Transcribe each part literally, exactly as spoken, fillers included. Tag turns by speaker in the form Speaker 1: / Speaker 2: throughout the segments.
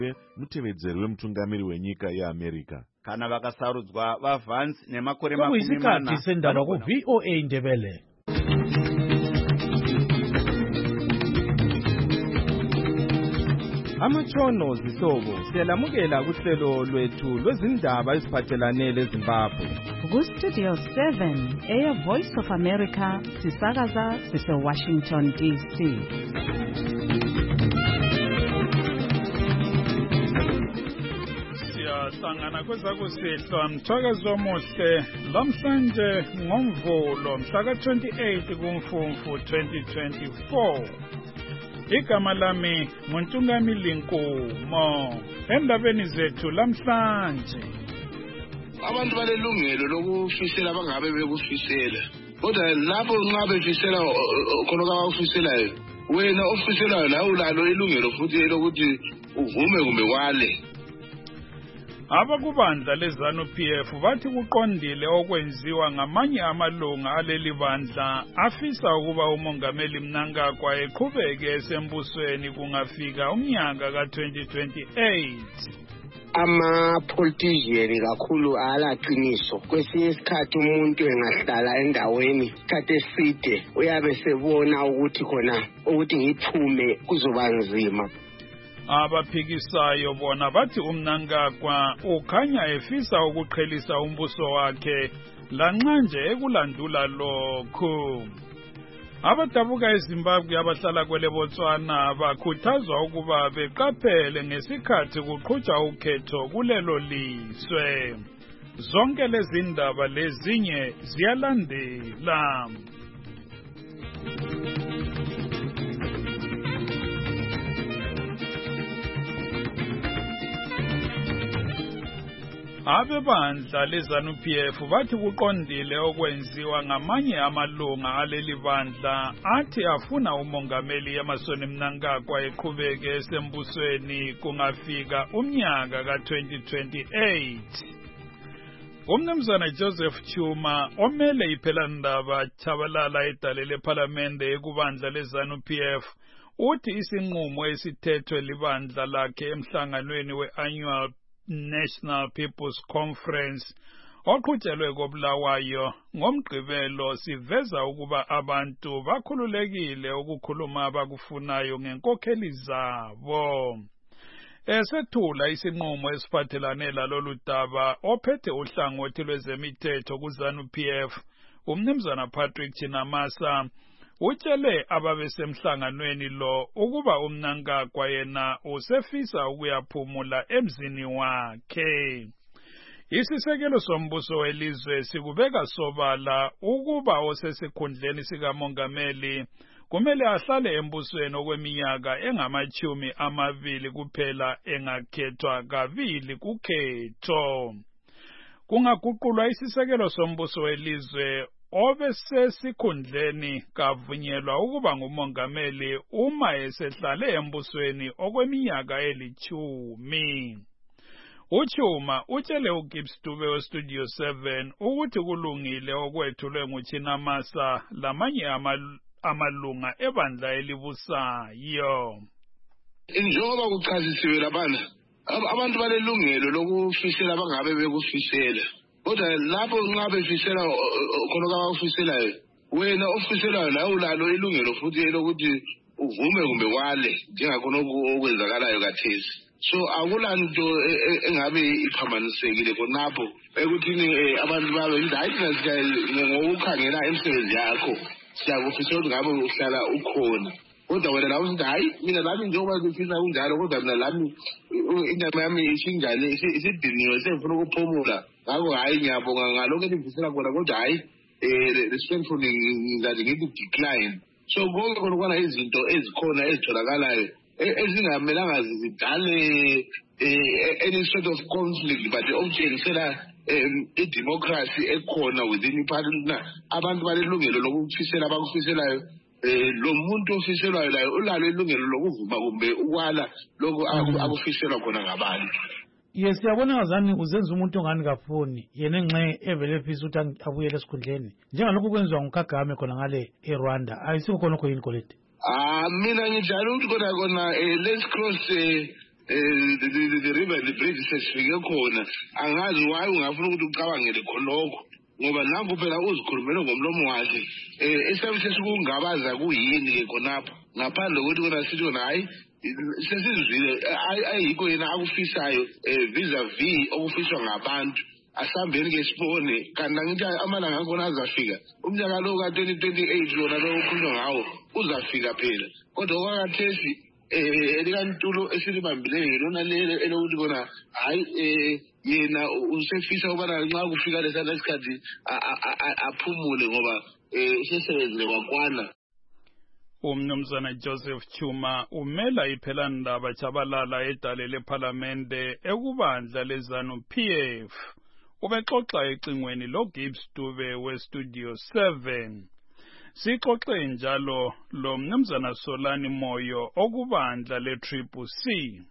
Speaker 1: mutevedzeri wemutungamiri wenyika yeAmerica.
Speaker 2: Kana vakasarudzwa vaVance nemakore makumi
Speaker 3: mana sendaba ku V O A Ndebele.
Speaker 4: Amatshono zihlobo siyalamukela kuhlelo lwethu lwezindaba eziphathelane leZimbabwe.
Speaker 5: Ku Studio seven, Air Voice of America, sisakaza sise Washington D C.
Speaker 6: Siyasangana kwezakusihlwa mthakazo omuhle lamhlanje ngomvulo mhla twenty-eight kuMfumfu twenty twenty-four. Igama lami nguNtungamili Nkumo. Endabeni zethu lamhlanje,
Speaker 7: abantu balelungelo lokufisela bangabe bekufisela, kodwa lapho nxa befisela khona abakufiselayo, wena ofiselayo la ulalo ilungelo futhi lokuthi uvume kumbe wale.
Speaker 6: Abakubandla leZANU-P F bathi kuqondile okwenziwa ngamanye amalunga aleli bandla afisa ukuba umongameli Mnangagwa eqhubeke esembusweni kungafika umnyaka ka twenty twenty-eight.
Speaker 8: Ama-politician kakhulu alaqiniso. Kwesinye isikhathi umuntu engahlala endaweni isikhathi eside uyabe sebona ukuthi khona ukuthi ngiphume kuzoba nzima.
Speaker 6: Abaphikisayo bona bathi uMnangagwa ukhanya efisa ukuqhelisa umbuso wakhe lanxa nje ekulandula lokhu. Abadabuka eZimbabwe abahlala kwele Botswana bakhuthazwa ukuba beqaphele ngesikhathi kuqhutshwa ukhetho kulelo lizwe. Zonke lezi ndaba lezinye ziyalandela. Abebandla leZANU-P F bathi kuqondile okwenziwa ngamanye amalunga aleli bandla athi afuna umongameli Emmerson Mnangagwa eqhubeke esembusweni kungafika umnyaka ka twenty twenty-eight. Umnumzana Joseph Chuma omele iPhelandaba Chabalala edale leParlamente ekubandla leZANU-P F uthi isinqumo esithethwe libandla lakhe emhlanganweni we-annual National People's Conference oqhutshelwe koBulawayo ngomgqibelo siveza ukuba abantu bakhululekile ukukhuluma abakufunayo ngenkokheli zabo. Esethula isinqumo esiphathelane lalolu daba ophethe uhlangothi lwezemithetho kuZANU-P F umnumzana Patrick Chinamasa utshele ababesemhlanganweni lo ukuba uMnangagwa yena usefisa ukuyaphumula emzini wakhe. Isisekelo sombuso welizwe sikubeka sobala ukuba osesikhundleni sikamongameli kumele ahlale embusweni okweminyaka engamachumi amabili kuphela engakhethwa kabili kukhetho. Kungaguqulwa isisekelo sombuso welizwe obesesikhundleni kavunyelwa ukuba ngumongameli uma esehlale embusweni okweminyaka elithumi. Uchuma utshele uGibbs Dube weStudio seven ukuthi kulungile okwethulwe nguChinamasa lamanye amalunga ebandla elibusayo.
Speaker 7: Njengoba kuchazisiwe labana, abantu balelungelo lokufisela bangabe bekufisela. Kodwa lapho nxa befisela khona abakufiselayo, wena ofiselayo la ulalo ilungelo futhi lokuthi uvume kumbe wale njengakhona okwenzakalayo kathesi. So akulanto engabe iphambanisekile khonapho ekuthini abantu babe ndayithi ngokukhangela emsebenzi yakho siyakufisa ukuthi ngabe uhlala ukhona. Kodwa wena la usithi hayi mina lami njengoba ngifisa kunjalo kodwa mina lami inyama yami isinjani isidiniwe sefuna ukuphumula. Ngakho hayi ngiyabonga ngalokho engifisela khona kodwa hayi eh respectfully ngathi ngithi decline. So konke khona kwana izinto ezikhona ezitholakalayo ezingamelanga zidale any sort of conflict but okutshengisela i-democracy ekhona within iparliament. Abantu balelungelo lokufisela abakufiselayo lo muntu ofiselwayo layo ulalo ilungelo lokuvuma kumbe ukwala lokho akufiselwa khona ngabantu.
Speaker 3: Yes, siyabona ngazani uzenza umuntu ongani kafuni yena enxe evele efisa ukuthi abuyele esikhundleni njengalokho kwenziwa nguKagame khona ngale eRwanda. Ayisikho khona khona yini Koleti?
Speaker 7: Ah mina ngijalo ukuthi kona kona let's cross eh the river the bridge sesifike khona angazi why ungafuna ukuthi ucabangele khonokho ngoba nangu phela uzikhulumela ngomlomo wakhe eh esabe sekungabaza kuyini ke khonapha ngaphandle kokuthi kona sithi kona hayi sesizwile ayikho yena akufisayo visa v okufiswa ngabantu asambeni ke sibone kanti ngithi amalanga akhona azafika umnyaka lo ka twenty twenty-eight lona lo ukhuluma ngawo uzafika phela kodwa kwakathesi eh elikantulo esilibambileyo lona lele elokuthi kona hayi eh yena usefisa ubana nxa kufika lesana isikhathi aphumule ngoba eh usesebenzile kwakwana.
Speaker 6: Umnumzana Joseph Chuma umela iphelandaba chabalala edale leParlamente ekubandla lezanu P F ubexoxa ecingweni lo Gibbs Dube weStudio seven. Sixoxe njalo lo mnumzana Solani Moyo okubandla leTriple C.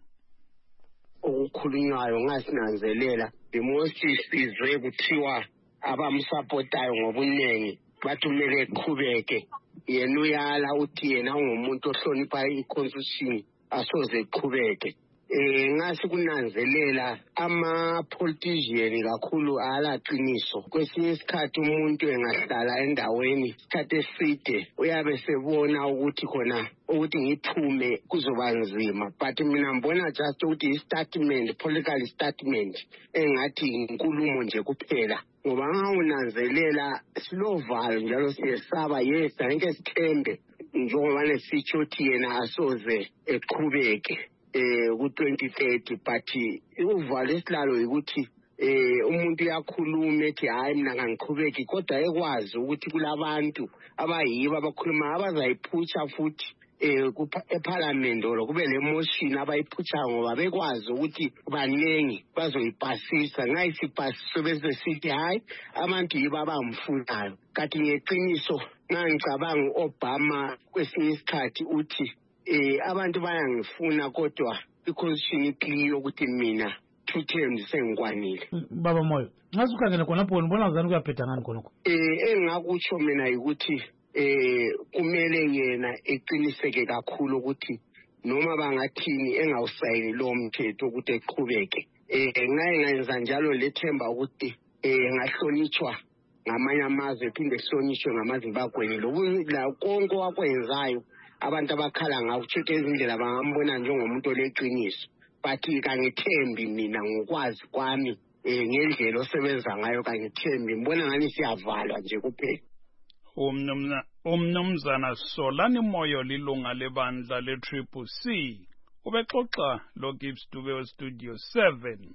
Speaker 8: Okukhulunywayo ngasinanzelela the most sizwe kuthiwa abamsupportayo ngobunengi bathi kumele eqhubeke yena uyala uthi yena ungumuntu ohlonipha iconstitution asoze eqhubeke eh ngasi kunanzelela ama politician kakhulu alaqiniso kwesinye isikhathi umuntu engahlala endaweni isikhathi eside uyabe sebona ukuthi khona ukuthi ngiphume kuzoba nzima but mina ngibona just ukuthi statement political statement engathi inkulumo nje kuphela ngoba ngawunanzelela silovalo njalo siyesaba yes angeke sithembe njengoba lesitsho ukuthi yena asoze eqhubeke eh ku twenty thirty but uvalo esilalo ukuthi eh umuntu uyakhuluma ethi hayi mina ngiqhubeki kodwa ekwazi ukuthi kulabantu abayiba abakhuluma abazayiphutsha futhi eh eParliament lo kube le motion abayiphutsha ngoba bekwazi ukuthi banengi bazoyipasisa ngayisipasiso bese sithi hayi abantu yiba abamfunayo kanti ngeqiniso ngicabanga uObama kwesinye isikhathi uthi eh abantu bayangifuna kodwa iconstitution iclear ukuthi mina two terms sengikwanile.
Speaker 3: Baba Moyo ngasukhangela khona lapho ngibona ngani kuyaphetha ngani khonokho
Speaker 8: eh engakutsho mina ukuthi eh kumele yena eqiniseke kakhulu ukuthi noma bangathini engawusayini lo mthetho ukuthi eqhubeke eh ngaye ngayenza njalo lethemba ukuthi eh ngahlonitshwa ngamanye amazwe phinde hlonitshwe ngamaZimbabwe lo konke wakwenzayo abantu abakhala ngakuthi izindlela bangambona njengomuntu oleqiniso but kangithembi mina ngokwazi kwami eh ngendlela osebenza ngayo kangithembi ngibona ngani siyavalwa nje kuphela.
Speaker 6: Umnumzana umnumzana Solani Moyo lilunga lebandla leTriple C ubexoxa lo Gibbs Dube weStudio seven.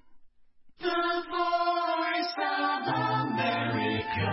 Speaker 9: The Voice of America,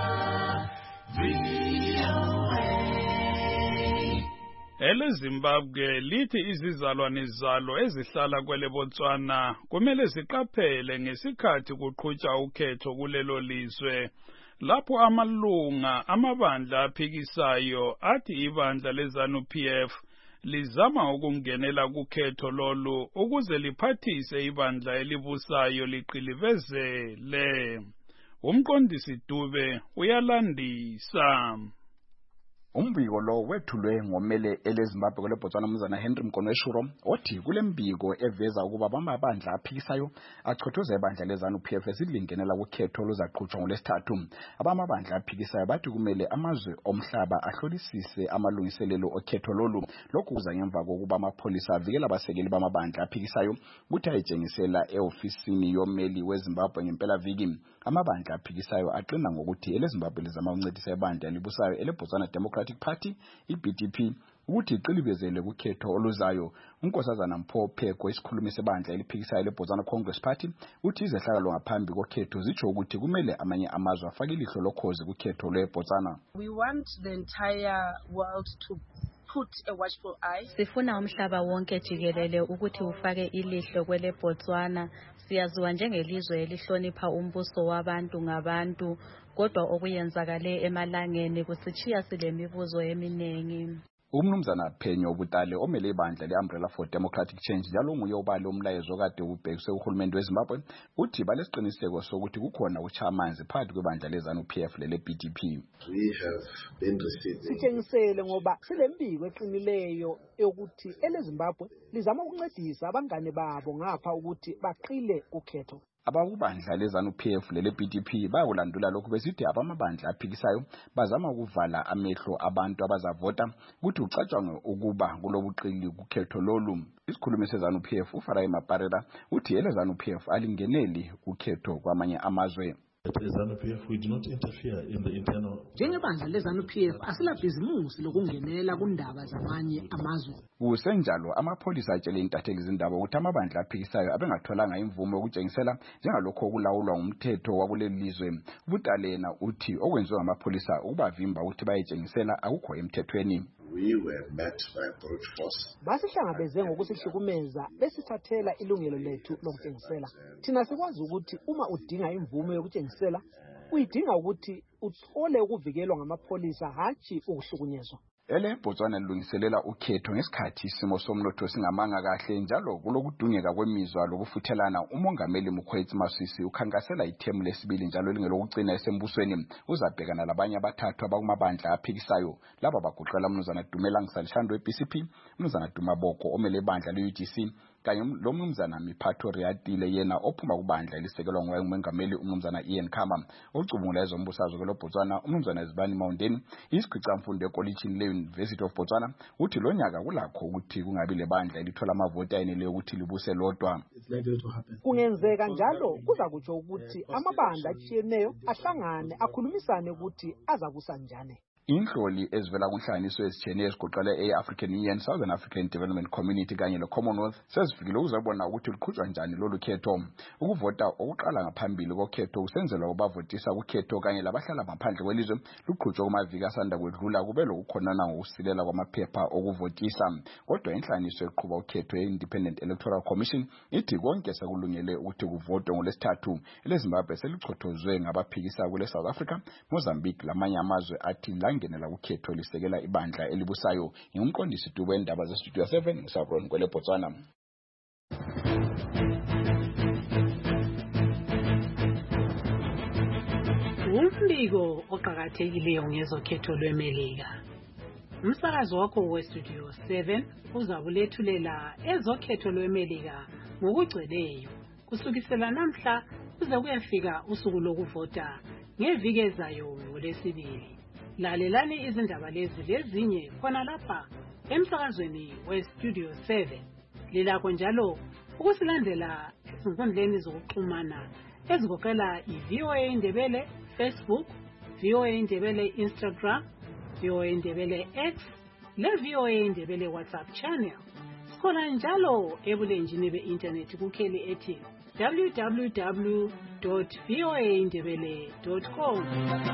Speaker 9: V O A.
Speaker 6: Ele Zimbabwe lithi izizalwane zalo ezihlala kwele Botswana kumele ziqaphele ngesikhathi kuqhutshwa ukhetho kulelo lizwe lapho amalunga amabandla aphikisayo athi ibandla lezanu P F lizama ukungenela kukhetho lolu ukuze liphathise ibandla elibusayo liqilivezele. Umqondisi Dube uyalandisa.
Speaker 10: Umbiko lo wethulwe ngomele eleZimbabwe kwele Botswana umzana Henry Mkonweshuro othi kule mbiko eveza ukuba bamabandla aphikisayo achothoza ibandla lezanu P F silingenela ukhetho lozaqhutshwa ngolesithathu. Abamabandla aphikisayo bathi kumele amazwe omhlaba ahlolisise amalungiselelo okhetho lolu. Lokhu kuza ngemva kokuba amapholisa avikela abasekeli bamabandla aphikisayo ukuthi ayitshengisela eofisini yomeli weZimbabwe ngempela viki. Amabandla aphikisayo aqina ngokuthi eleZimbabwe lizama ukuncedisa ibandla libusayo eleBotswana Democratic Party i-B D P ukuthi iqilivezele kukhetho oluzayo. Unkosazana Mpho Pheko isikhulumi sebandla eliphikisayo leBotswana Congress Party uthi izehlakalo ngaphambi kokhetho zitsho ukuthi kumele amanye amazwe afake ilihlo lokhozi kukhetho lweBotswana.
Speaker 11: We want the entire world to put a watchful eye.
Speaker 12: Sifuna umhlaba wonke jikelele ukuthi ufake ilihlo kwele Botswana. Siyaziwa njengelizwe elihlonipha umbuso wabantu ngabantu kodwa okuyenzakale emalangeni kusitshiya silemibuzo eminengi.
Speaker 10: Umnumzana Phenyo Butale omele ibandla leUmbrella for Democratic Change njalo nguye obale umlayezo kade ubhekiswe uhulumende weZimbabwe uthi balesiqiniseko sokuthi kukhona ukuchaya amanzi phakathi kwebandla lezanu P F lele B D P.
Speaker 13: We have been receiving
Speaker 14: sitshengisele ngoba silembiko eqinileyo
Speaker 13: eyokuthi eleZimbabwe lizama ukuncedisa abangane babo ngapha ukuthi baqile ukhetho.
Speaker 10: Abakubandla lezanu P F lele P D P bayakulandula lokhu besithi abamabandla aphikisayo bazama ukuvala amehlo abantu abazavota ukuthi ucatshangwe ukuba kulobuqili kukhetho lolu. Isikhulumi sezanu P F uFarai Maparela uthi elezanu P F alingeneli ukhetho kwamanye amazwe.
Speaker 14: At ZANU P F, we do not interfere in the internal.
Speaker 13: Njengebandla lezanu P F asilabhizimusi lokungenela kundaba zamanye amazwe.
Speaker 10: Kusenjalo amapholisa atshele intatheli izindaba ukuthi amabandla aphikisayo abengatholanga imvume yokutshengisela njengalokho okulawulwa ngumthetho wakuleli lizwe. Butalena uthi okwenziwa amapholisa ukubavimba ukuthi bayetshengisela akukho emthethweni.
Speaker 14: We were met by brute force.
Speaker 13: Basihlangabeze ngokusihlukumeza besithathela ilungelo lethu lokutshengisela. Thina sikwazi ukuthi uma udinga imvume yokutshengisela uyidinga ukuthi uthole ukuvikelwa ngamapholisa hathi ukuhlukunyezwa.
Speaker 10: Ele Botswana lilungiselela ukhetho ngesikhathi isimo somnotho singamanga kahle njalo kulokudungeka kwemizwa lokufuthelana. Umongameli Mokgweetsi Masisi ukhankasela ithemu lesibili njalo lingelokugcina esembusweni uzabhekana labanye abathathu abakumabandla aphikisayo laba bagoqela umnumzana Dumelang Salishandwe we-P C P, umnumzana Dumaboko omele ibandla le-U G C kanye lo mnumzana Miphatho Riatile yena ophuma kubandla elisekelwa ngumongameli umnumzana Ian Khama. Ocubungula ezombusazwe kweLoBotswana umnumzana Zibani Mountain isikhwicamfundo ekolitshini le-University of Botswana uthi lo nyaka kulakho ukuthi kungabi lebandla elithola amavoti ayeneleyo ukuthi libuse lodwa.
Speaker 13: Kungenzeka njalo kuza kutsho ukuthi amabandla atshiyeneyo ahlangane akhulumisane ukuthi azakusa njani.
Speaker 10: Inhloli ezivela kunhlanganiso ezitshiyeneyo ezigoqela e-African Union, Southern African Development Community kanye le-Commonwealth sezifikile ukuzobona ukuthi luqhutshwa njani lolu khetho. Ukuvota okuqala ngaphambili kokhetho kusenzelwa ukubavotisa kukhetho kanye labahlala ngaphandle kwelizwe luqhutshwa kumaviki asanda kwedlula kube lokukhonana ngokusilela kwamaphepha okuvotisa. Kodwa inhlanganiso eqhuba ukhetho ye-Independent Electoral Commission ithi konke sekulungele ukuthi kuvotwe ngolesithathu. eleZimbabwe selichothozwe ngabaphikisa kule South Africa, Mozambique lamanye amazwe athi ngenela ukhetho lisekela ibandla elibusayo. Ngumqondisi Dubo endaba zeStudio seven ngisabron kwele Botswana.
Speaker 15: Umbiko oqhakathekileyo ngezokhetho lweMelika. Umsakazo wakho weStudio seven uzabulethulela ezokhetho lweMelika ngokugcweleyo kusukisela namhla kuze kuyafika usuku lokuvota ngeviki ezayo ngolesibili. Lalelani izindaba lezi lezinye khona lapha emsakazweni weStudio seven. Lilakho njalo ukusilandela ezinkundleni zokuxhumana ezigoqela i-V O A Indebele Facebook, V O A Indebele Instagram, V O A Indebele X, le-V O A Indebele WhatsApp channel. Sikhona njalo ebulenjini be-internet kukheli ethi w w w dot v o a indebele dot com.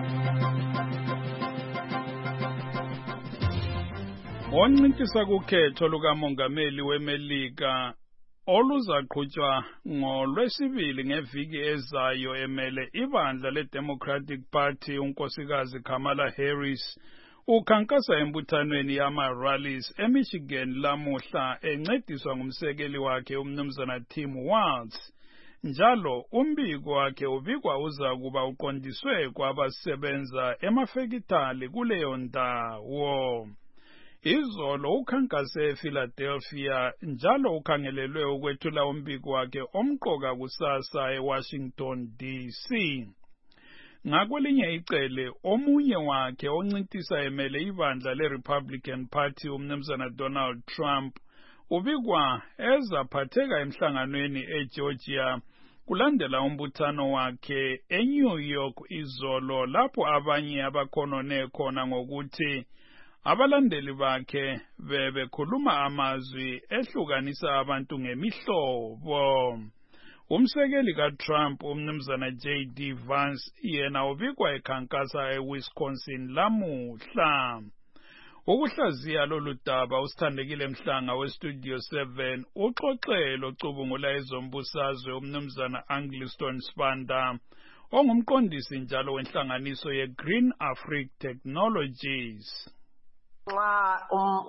Speaker 6: Oncintiswa kukhetho lukamongameli weMelika oluzaqhutshwa ngolwesibili ngeviki ezayo emele ibandla leDemocratic Party unkosikazi Kamala Harris ukhankasa embuthanweni yama-rallies eMichigan lamuhla encediswa ngumsekeli wakhe umnumzana Tim Walz. Njalo umbiko wakhe ubikwa uza kuba uqondiswe kwabasebenza emafekitali kuleyo ndawo. Izolo ukhankase ePhiladelphia njalo ukhangelelwe ukwethula umbiko wakhe omqoka kusasa eWashington D C. Ngakwelinye icele omunye wakhe oncintisa emele ibandla leRepublican Party umnumzana Donald Trump ubikwa ezaphatheka emhlanganweni eGeorgia kulandela umbuthano wakhe eNew York izolo lapho abanye abakhonone khona ngokuthi abalandeli bakhe bebekhuluma amazwi ehlukanisa abantu ngemihlobo. Umsekeli kaTrump umnumzana J D Vance yena ubikwa ekhankasa eWisconsin lamuhla. Ukuhlaziya lolu daba usithandekile Mhlanga weStudio seven uxoxelo ocubungula ezombusazwe umnumzana Angliston Spanda ongumqondisi njalo wenhlanganiso yeGreen Africa Technologies.
Speaker 16: Nxa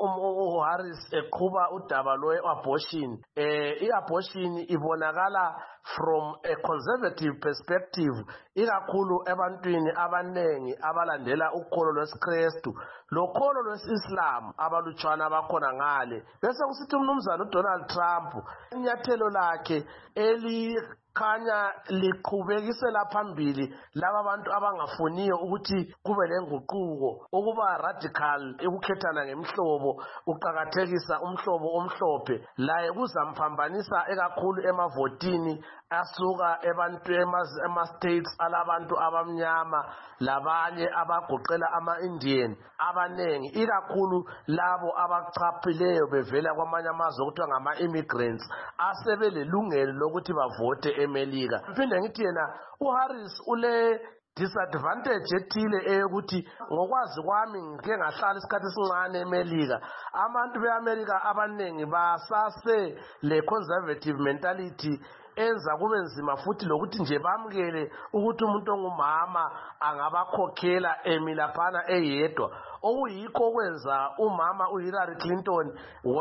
Speaker 16: uHarris eqhuba udaba lwe-abortion, eh i-abortion ibonakala from a conservative perspective, ikakhulu ebantwini abanengi abalandela ukholo lwesikrestu lokholo lwesi-Islam abalutshwana abakhona ngale. Bese kusithi umnumzana uDonald Trump inyathelo lakhe eli khanya liqhubekisela phambili laba bantu abangafuniyo ukuthi kube lenguquko, ukuba radical, ukukhethana ngemihlobo, uqhakathekisa umhlobo omhlophe, laye kuzamphambanisa ekakhulu emavotini asuka ebantu ema-states alabantu abamnyama labanye abagoqela ama-Indian abanengi, ikakhulu labo abachaphileyo bevela kwamanye amazwe okuthiwa ngama-immigrants asebelelungelo lokuthi bavote eMelika. Mphinde ngithi yena uHarris ule disadvantage ethile eyokuthi ngokwazi kwami ngike ngahlala isikhathi esincane eMelika, abantu beAmerica abanengi basase le conservative mentality enza kube nzima futhi lokuthi nje bamkele ukuthi umuntu ongumama angabakhokhela emilaphana eyedwa, okuyikho okwenza umama uHillary Clinton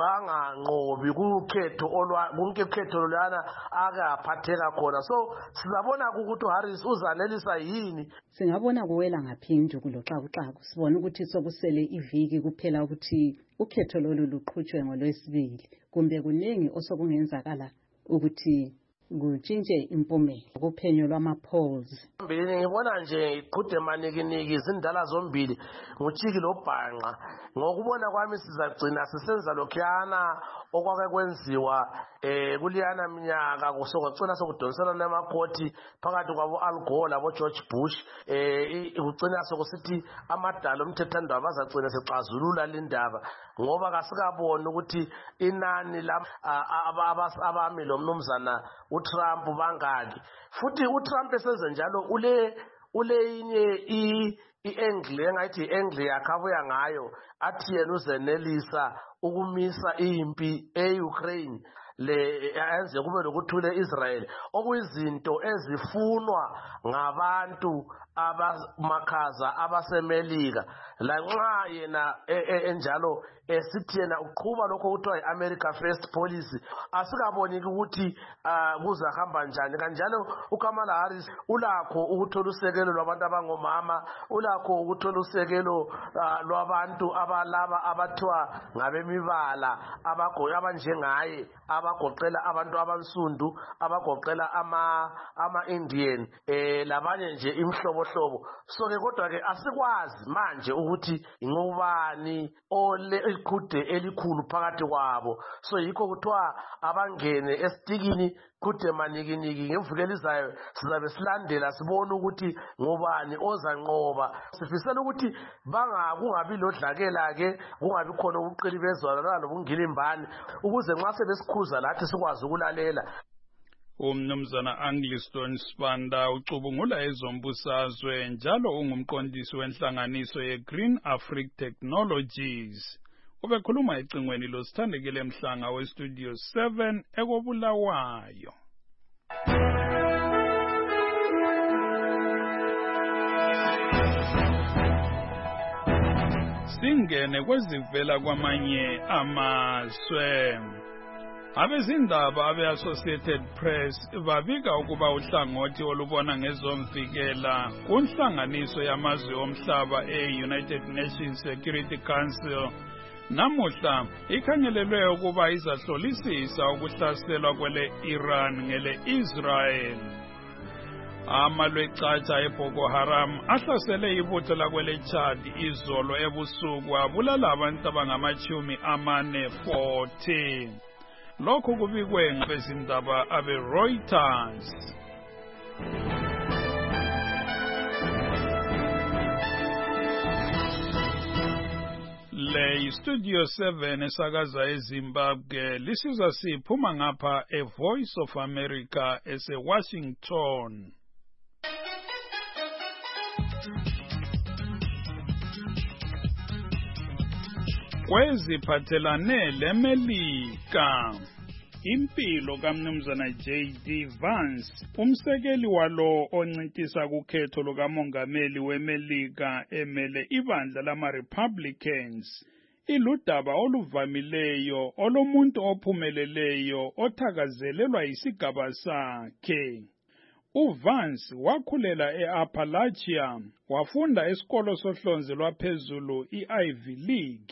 Speaker 16: wanganqobi kukhetho olwa kunketho lwana ake aphatheka khona. So sizabona ukuthi uHarris uzanelisa yini.
Speaker 5: Singabona kuwela ngaphindu kuloxakuxaku, sibona ukuthi sokusele iviki kuphela ukuthi ukhetho lolu luqhutshwe ngolwesibili, kumbe kuningi osokungenzakala ukuthi kutshintshe impumela kuphenyo lwama-polls.
Speaker 16: Mbili ngibona nje iqhude manikiniki izindala zombili nguTshiki loBhanqa. Ngokubona kwami sizagcina sisenza lokhuyana okwake kwenziwa eh kuliyana minyaka kusokugcina sokudonsela namakhoti phakathi kwabo Al Gore labo George Bush, eh ugcina sokusithi amadalo omthethandaba bazagcina sexazulula lendaba ngoba kasikabona ukuthi inani la abami lo mnumzana uTrump bangaki. Futhi uTrump esenze njalo ule uleyinye i i-angle engathi i-angle yakhabuya ngayo athi yena uzenelisa ukumisa impi e-Ukraine le enze kube lokuthule Israel, okuyizinto ezifunwa ngabantu abamakhaza abaseMelika. La nxa yena enjalo esithi yena uqhuba lokho kuthiwa i-America First policy, asikaboniki ukuthi kuzahamba njani. Kanjalo uKamala Harris ulakho ukuthola usekelo lwabantu abangomama, ulakho ukuthola usekelo lwabantu abalaba abathiwa ngabemibala abagoya abanjengaye, abagoqela abantu abansundu, abagoqela ama ama-Indian eh labanye nje imhlobohlobo. So ke kodwa ke asikwazi manje ukuthi ingubani ole iqhude elikhulu phakathi kwabo. So yikho kuthiwa abangene esitikini kude manikiniki. Ngemvukelo izayo sizabe silandela sibone ukuthi ngubani ozanqoba. Sifisela ukuthi banga kungabi lodlakela ke, kungabi khona ubuqilibezwana nobungilimbani, ukuze nxa sebesikhuza lathi sikwazi ukulalela.
Speaker 6: Umnumzana Angliston Sibanda ucubungula ezombusazwe njalo ungumqondisi wenhlanganiso ye-Green Africa Technologies. Ubekhuluma ecingweni losithandekile Mhlanga we-Studio seven ekobulawayo. Singene kwezivela kwamanye amazwe. Abezindaba abe-Associated Press babika ukuba uhlangothi olubona ngezomvikela kunhlanganiso yamazwe omhlaba e-United Nations Security Council namuhla ikhangelelwe ukuba izahlolisisa ukuhlaselwa kwele Iran ngele Israel. Amalwecatsha eBoko Haram ahlasele ibutho lakwele Chad izolo ebusuku abulala abantu abangamachumi amane forty. Lokhu kubikwe ngabezindaba abe-Reuters. Le Studio seven esakaza eZimbabwe lisiza siphuma ngapha eVoice of America ese-Washington. Kweziphathelane leMelika, impilo kaMnumzana J D Vance, umsekeli walo oncintisa kukhetho lukamongameli weMelika emele ibandla lama-Republicans, iludaba oluvamileyo olomuntu ophumeleleyo othakazelelwa isigaba sakhe. uVance wakhulela e-Appalachia, wafunda esikolo sohlonze lwaphezulu i-Ivy League,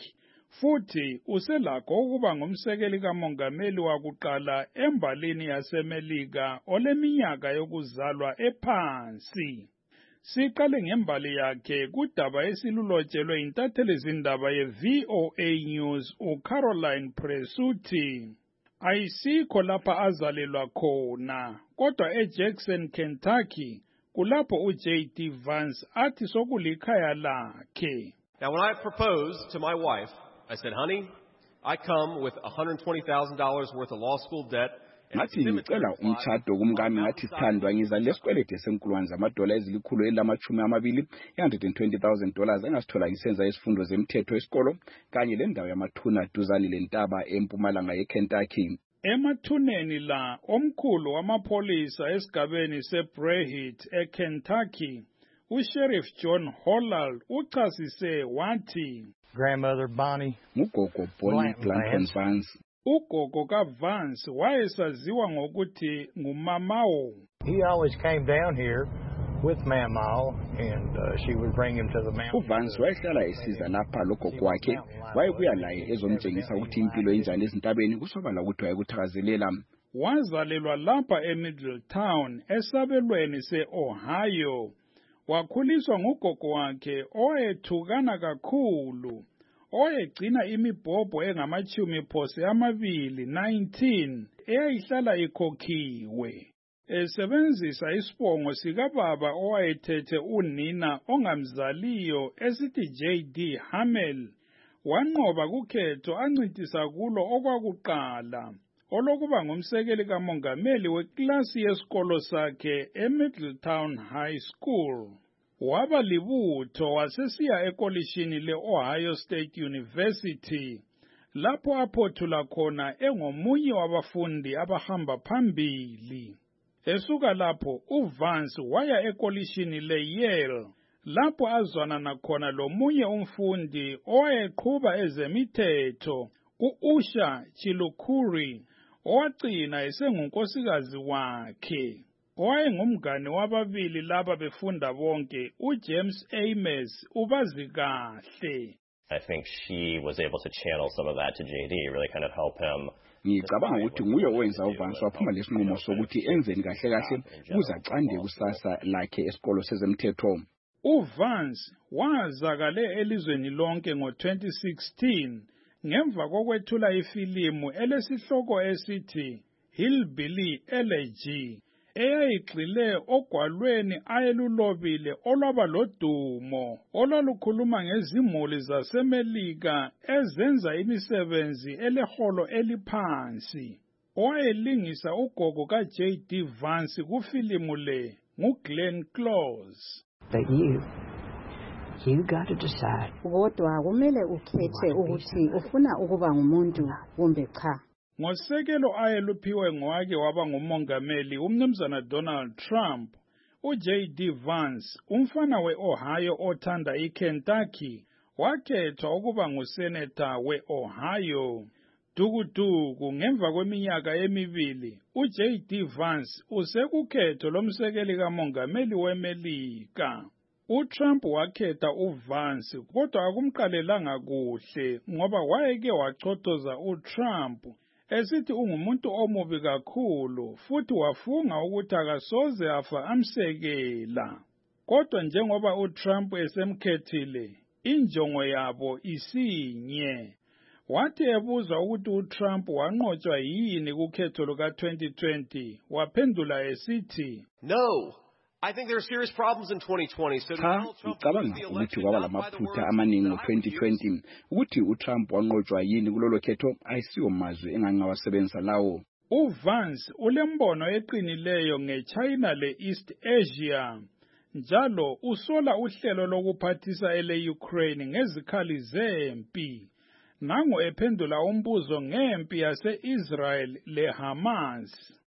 Speaker 6: futhi uselakho ukuba ngumsekeli kamongameli wakuqala embalini yaseMelika oleminyaka yokuzalwa ephansi. Siqale ngembali yakhe kudaba esilulotshelwe intatheli zindaba ye-V O A News uCaroline Presutti. Ayisikho lapha azalelwa khona, kodwa eJackson, Kentucky, kulapho uJ D Vance athi sokulikhaya lakhe.
Speaker 17: Now, when I proposed to my wife, I said, honey, I come with one hundred twenty thousand dollars worth of law school debt.
Speaker 10: Ngathi ngicela umtshado kumkami ngathi sithandwa ngiza lesikwelede esenkulwane zamadola ezilikhulu elamachumi amabili one hundred twenty thousand dollars engasithola ngisenza isifundo zemthetho esikolo kanye lendawo yamathuna duzane lentaba empumalanga yeKentucky.
Speaker 6: Emathuneni la omkhulu wamapholisa esigabeni seBrehit eKentucky, uSheriff John Hollal uchasise wathi,
Speaker 18: Grandmother Bonnie
Speaker 10: ngugogo Bonnie Glanton Vance.
Speaker 6: Ugogo kaVance wayesaziwa ngokuthi ngumamawo.
Speaker 18: He always came down here with Mamaw and uh, she would bring him to the mountain.
Speaker 10: uVance wayehlala esiza lapha logogo wakhe, wayebuya laye ezomtshengisa ukuthi impilo enjani ezintabeni kusobala ukuthi wayekuthakazelela.
Speaker 6: Wazalelwa lapha eMiddletown esabelweni se-Ohio. Wakhuliswa ngugogo wakhe owayethukana kakhulu, oyegcina imibhobho engamachumi phose amabili nineteen eyayihlala ikhokhiwe. Esebenzisa isibongo sikababa owayethethe unina ongamzaliyo esithi J D Hamel, wanqoba kukhetho ancintisa kulo okwakuqala olokuba ngumsekeli kamongameli weklasi yesikolo sakhe eMiddletown High School. Waba libutho wasesiya ekolishini le-Ohio State University, lapho aphothula khona engomunye wabafundi abahamba phambili. Esuka lapho uVance waya ekolishini le-Yale, lapho azwanana khona lomunye umfundi owayeqhuba ezemithetho, u-Usha Chilukuri, owagcina esengunkosikazi wakhe. Owayengumngane wababili laba befunda bonke, uJames Ames, ubazi kahle.
Speaker 19: I think she was able to channel some of that to J D, really kind of help him.
Speaker 10: Ngicabanga ukuthi nguye owenza uVance waphuma lesinqumo sokuthi enzeni kahle kahle ukuze aqande kusasa lakhe esikolo sezemthetho.
Speaker 6: uVance wazakale elizweni lonke ngo twenty sixteen ngemva kokwethula ifilimu elesihloko esithi Hillbilly Elegy, eyayigxile ogwalweni ayelulobile olwaba lodumo olwalukhuluma ngezimuli zaseMelika ezenza imisebenzi eleholo eliphansi. Owayelingisa ugogo kaJ D Vance kufilimu le nguGlenn Close.
Speaker 20: But you, you got to decide.
Speaker 5: Kodwa kumele ukhethe ukuthi ufuna ukuba ngumuntu kumbe cha.
Speaker 6: Ngosekelo ayeluphiwe ngowake waba ngumongameli umnumzana Donald Trump, uJ D Vance, umfana we-Ohio othanda iKentucky, wakhethwa ukuba nguseneta we-Ohio. Dukuduku ngemva kweminyaka emibili, uJ D Vance usekukhetho lomsekeli kamongameli weMelika. uTrump wakhetha uVance kodwa akumqalelanga kuhle ngoba wayeke wachotoza uTrump esithi ungumuntu omubi kakhulu futhi wafunga ukuthi akasoze afa amsekela. Kodwa njengoba uTrump esemkhethile, injongo yabo isinye. Wathi ebuzwa ukuthi uTrump wanqotshwa yini kukhetho luka twenty twenty, waphendula esithi,
Speaker 17: No, I think there are serious problems in twenty twenty. So
Speaker 10: cha, ngicabanga ukuthi kwaba lamaphutha amaningi ngo twenty twenty. Ukuthi uTrump wanqotshwa yini kulolo khetho ayisiyo mazwi engangawasebenzisa lawo.
Speaker 6: uVance ulembono eqinileyo ngeChina le-East Asia. Njalo usola uhlelo lokuphathisa ele-Ukraine ngezikhali zempi. Nango ephendula umbuzo ngempi yase-Israel le-Hamas.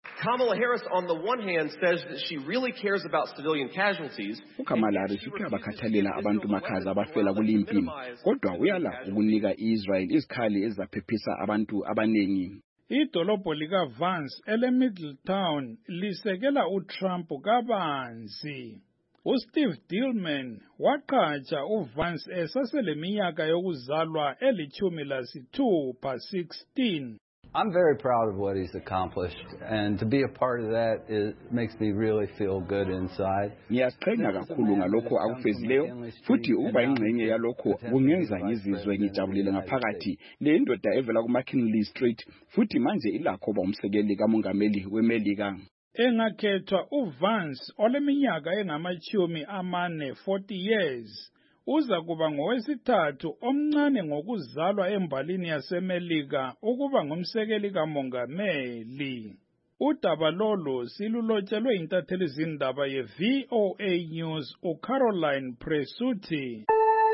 Speaker 17: Kamala Harris, on the one hand, says that she really cares about civilian casualties.
Speaker 10: uKamala Harris uyabakhathalela abantu makhaza abafela kulimpini kodwa uyala ukunika iIsrael izikhali ezizaphephisa abantu abanengi.
Speaker 6: Idolobho likaVance ele-Middletown lisekela uTrump kabanzi. uSteve Dillman waqhatsha uVance esaseleminyaka yokuzalwa elithumi lasithupha sixteen.
Speaker 21: I'm very proud of what he's accomplished, and to be a part of that is, makes me really feel good inside.
Speaker 10: Ngiyaqhenya kakhulu ngalokho akufezileyo futhi ukuba ingxenye yalokho kungenza ngizizwe ngijabulile ngaphakathi. Le ndoda evela kuMcKinley Street futhi manje ilakho ba umsekeli kamongameli weMelika.
Speaker 6: Engakhethwa uVance oleminyaka engamachumi amane forty years. Uza kuba ngowesithathu omncane ngokuzalwa embalini yaseMelika ukuba ngumsekeli kamongameli. Udaba lolu silulotshelwe intatheli zindaba ye-V O A News uCaroline Presuthi.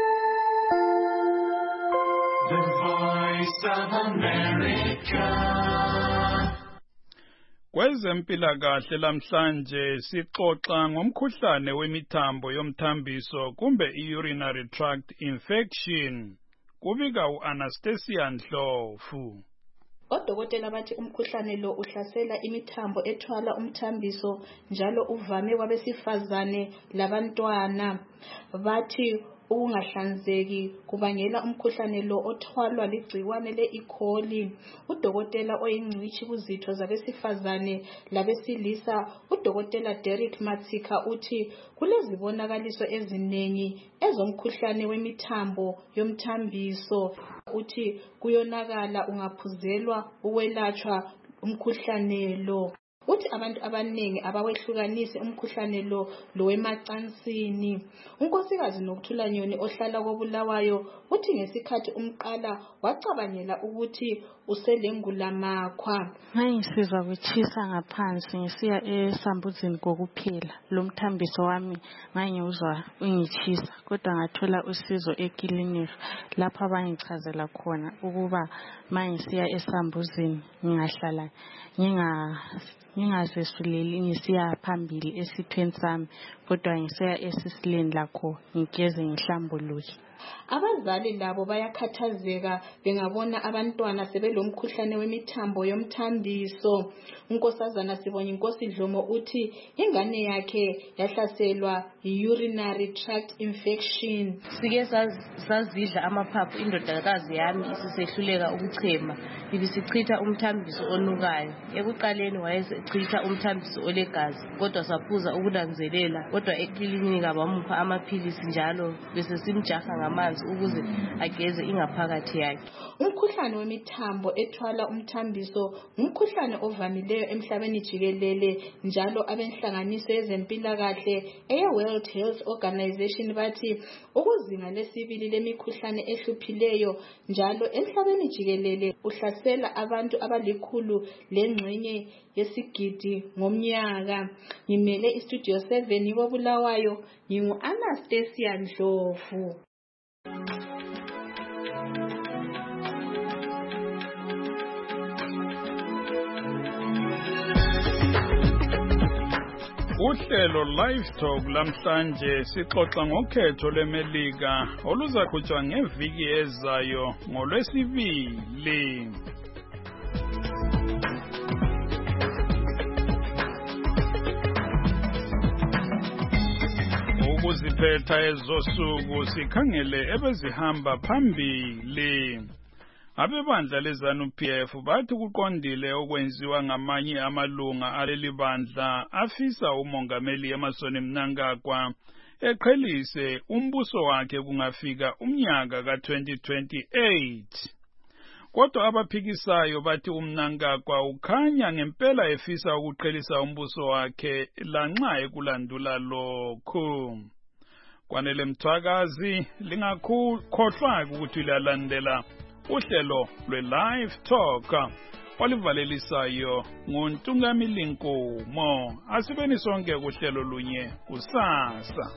Speaker 9: The Voice of America.
Speaker 6: Kwezempilakahle lamhlanje sixoxa ngomkhuhlane wemithambo yomthambiso kumbe i-urinary tract infection. Kubika u-Anastasia Ndlovu.
Speaker 22: Odokotela bathi umkhuhlane lo uhlasela imithambo ethwala umthambiso njalo uvame kwabesifazane labantwana. Bathi ukungahlanzeki kubangela umkhuhlane lo othwalwa ligciwane le-E. coli. Udokotela oyingcitshi kuzitho zabesifazane labesilisa udokotela Derek Matsika uthi kulezibonakaliso eziningi ezomkhuhlane wemithambo yomthambiso. Uthi kuyonakala ungaphuzelwa ukwelatshwa umkhuhlane lo. Uthi abantu abaningi abawehlukanisi umkhuhlane lo lowemacansini. Unkosikazi Nokuthula Nyoni ohlala koBulawayo uthi ngesikhathi umqala wacabangela ukuthi uselengulamakhwa.
Speaker 23: Ngayisizwa kuchisa ngaphansi ngisiya esambuzini kokuphela. Lo mthambiso wami ngangiuzwa ungichisa kodwa ngathola usizo eklinika lapha abangichazela khona ukuba mangisiya esambuzini ngingahlala nginga ngingazesuleli ngisiya phambili esithweni sami kodwa ngisiya esisileni lakho ngigeze ngihlambuluke.
Speaker 22: Abazali labo bayakhathazeka bengabona abantwana sebelomkhuhlane wemithambo yomthambiso. Unkosazana Sibonye Inkosi Dlomo uthi ingane yakhe yahlaselwa urinary tract infection.
Speaker 24: Sike sazidla amaphaphu indodakazi yami isisehluleka ukuchema ibisichitha umthambiso onukayo. Ekuqaleni wayesechitha umthambiso olegazi kodwa saphuza ukulanzelela kodwa eklinika bamupha amaphilisi njalo bese simjaha ngamanzi ukuze ageze ingaphakathi yakhe.
Speaker 22: Umkhuhlane wemithambo ethwala umthambiso umkhuhlane ovamileyo emhlabeni jikelele njalo abenhlanganiso yezempilakahle eye-World Health Organization bathi ukuzinga lesibili lemikhuhlane ehluphileyo njalo emhlabeni jikelele uhlasela abantu abalikhulu lengxenye yesigidi ngomnyaka. Ngimele istudio seven koBulawayo ngingu-Anastasia Ndlovu.
Speaker 6: Uhlelo Live Talk lamhlanje sixoxa ngokhetho leMelika oluzaqhutshwa ngeviki ezayo ngoLwesibili. Ukuziphetha ezosuku sikhangele ebezihamba phambili. Abebandla leZanu-P F bathi kuqondile okwenziwa ngamanye amalunga aleli bandla afisa umongameli Emmerson Mnangagwa eqhelise umbuso wakhe kungafika umnyaka ka twenty twenty-eight. Kodwa abaphikisayo bathi uMnangagwa ukhanya ngempela efisa ukuqhelisa umbuso wakhe lanxa ekulandula lokho. Kwanele Mthwakazi lingakhohlwa ukuthi liyalandela uhlelo lwe-Live Talk olivalelisayo nguNtungamili Nkomo. Asibeni sonke kuhlelo lunye kusasa.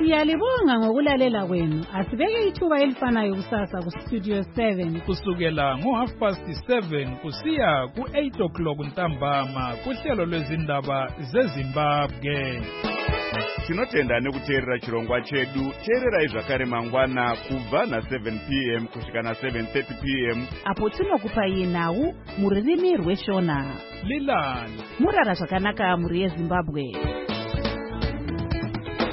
Speaker 1: Siyalibonga ngokulalela kwenu. Asibeke ithuba elifanayo kusasa ku Studio seven
Speaker 6: kusukela ngo half past seven kusiya ku eight o'clock ntambama kuhlelo lwezindaba zeZimbabwe.
Speaker 2: Tinotenda nekuteerera chirongwa chedu. Teererai zvakare mangwana kubva na seven p m kusvika na seven thirty p m
Speaker 4: apo tinokupai nhau mururimi rweshona.
Speaker 6: Lilani
Speaker 4: murara zvakanaka muri yeZimbabwe.